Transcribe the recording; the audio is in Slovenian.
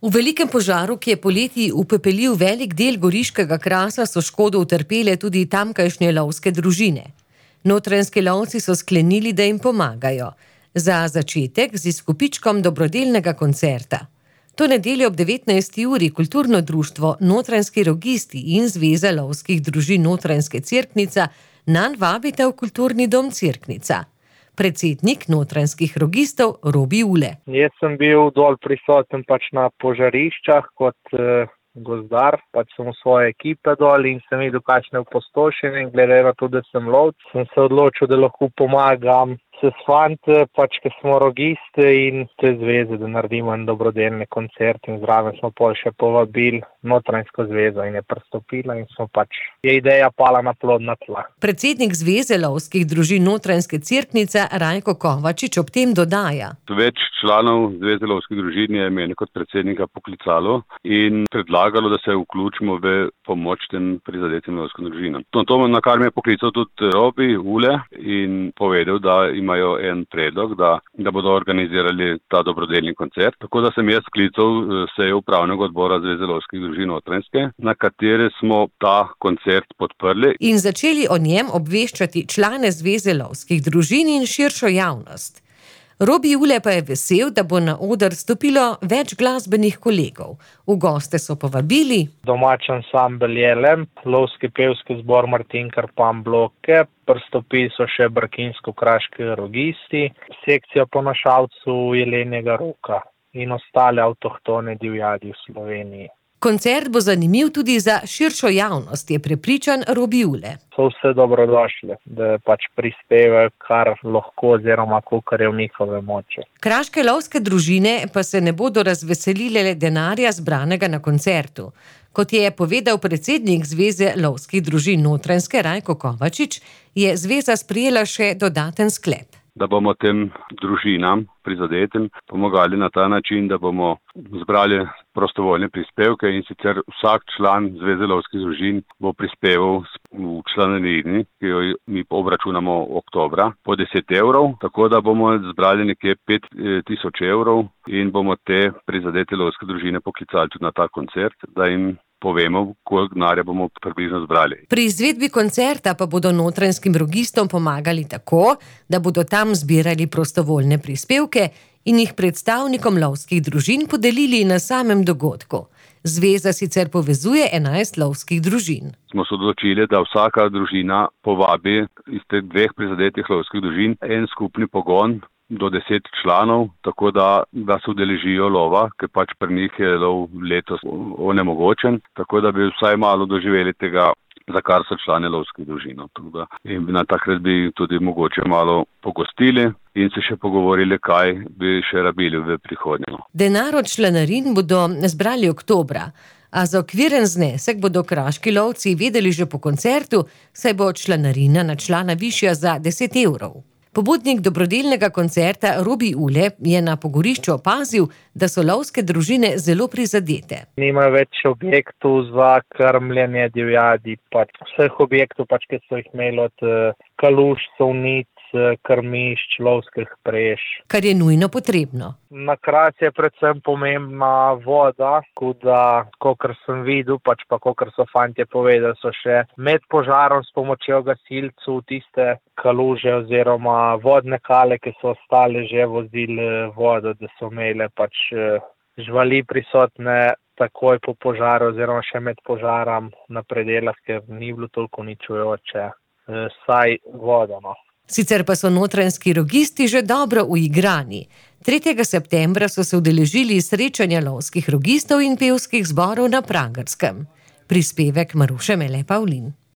V velikem požaru, ki je poleti upepelil velik del Goriškega krasa, so škodo utrpele tudi tamkajšnje lovske družine. Notranjski lovci so sklenili, da jim pomagajo. Za začetek z izkupičkom dobrodelnega koncerta. To nedeljo ob 19. uri kulturno društvo Notranjski rogisti in Zveza lovskih družin Notranjske Cerknica nanj vabita v kulturni dom Cerknica. Predsednik Notranjskih rogistov Robi Ule. Jaz sem bil dol prisoten na požariščah kot gozdar, sem v svoje ekipe dol in sem videl kakšne opustošenje. Glede na to, da sem lovec, sem se odločil, da lahko pomagam se s fanti, ker smo rogisti in te zveze, da naredimo en dobrodelni koncert in zraven smo pol še povabili Notranjsko zvezo in je pristopila in je ideja pala na plodna tla. Predsednik Zveze lovskih družin Notranjske Cerknice Rajko Kovačič ob tem dodaja. Več članov Zveze lovskih družin je mene kot predsednika poklicalo in predlagalo, da se vključimo v pomoč tem prizadetim lovskim družinam. To, na kar me je poklical tudi Robi Ule in povedal, da imajo en predlog, da bodo organizirali ta dobrodelni koncert. Tako da sem jaz sklical sejo upravnega odbora Zveze lovskih družin Notranjske, na kateri smo ta koncert podprli. In začeli o njem obveščati člane Zveze lovskih družin in širšo javnost. Robi Ule pa je vesel, da bo na oder stopilo več glasbenih kolegov. V goste so povabili domači ansambel Jelem, lovski pevski zbor Martin Karpan Bloke, pristopili so še brkinsko-kraški rogisti, sekcija ponašalcev Jelenjega Roka in ostale avtohtone divjadi v Sloveniji. Koncert bo zanimiv tudi za širšo javnost, je prepričan Robi Ule. So vse dobrodošli, da prispevajo kar lahko oziroma kolikor je v njihove moči. Kraške lovske družine pa se ne bodo razveselile denarja zbranega na koncertu. Kot je povedal predsednik Zveze lovskih družin Notranjske Rajko Kovačič, je zveza sprejela še dodaten sklep. Da bomo tem družinam prizadetim pomagali na ta način, da bomo zbrali prostovoljne prispevke in sicer vsak član Zveze lovskih družin bo prispeval v članarini, ki jo mi obračunamo oktobra, po 10 evrov, tako da bomo zbrali nekje 5.000 evrov in bomo te prizadete lovske družine poklicali tudi na ta koncert, da jim povemo, koliko denarja bomo približno zbrali. Pri izvedbi koncerta pa bodo notranjskim rogistom pomagali tako, da bodo tam zbirali prostovoljne prispevke in jih predstavnikom lovskih družin podelili na samem dogodku. Zveza sicer povezuje 11 lovskih družin. Smo se odločili, da vsaka družina povabi iz teh dveh prizadetih lovskih družin en skupni pogon do 10 članov, tako da se udeležijo lova, ker pri njih je lov letos onemogočen, tako da bi vsaj malo doživeli tega, za kar so člane lovskih družin. In na takrat bi tudi mogoče malo pogostili in se še pogovorili, kaj bi še rabili v prihodnje. Denar od članarin bodo zbrali oktobra, a za okviren znesek bodo kraški lovci vedeli že po koncertu, saj bo članarina na člana višja za 10 evrov. Pobudnik dobrodelnega koncerta Robi Ule je na pogorišču opazil, da so lovske družine zelo prizadete. Nimajo več objektov za krmljenje divjadi, vseh objektov, ki so jih imeli od kaluž, sovnic, krmišč, lovskih prež. Kar je nujno potrebno. Na Kras je predvsem pomembna voda, kakor sem videl, kakor so fantje povedali, so še med požarom s pomočjo gasilcev tiste kaluže oziroma vodne kale, ki so ostale že vozili vodo, da so imele živali prisotne takoj po požaru oziroma še med požarom na predelah, ker ni bilo toliko uničujoče, saj vodo. Sicer pa so notranjski rogisti že dobro uigrani. 3. septembra so se udeležili srečanja lovskih rogistov in pevskih zborov na Pragerskem. Prispevek Maruše Mele Pavlin.